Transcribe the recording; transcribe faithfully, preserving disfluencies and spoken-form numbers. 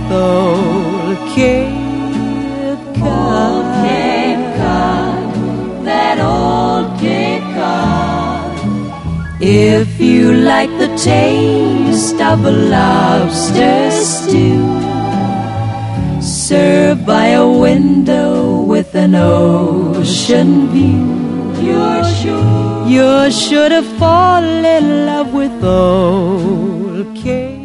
old Cape Cod. Old Cape Cod, that old Cape Cod. If you like the taste of a lobster stew, served by a window with an ocean view, you're sure, you're sure to fall in love with old Cape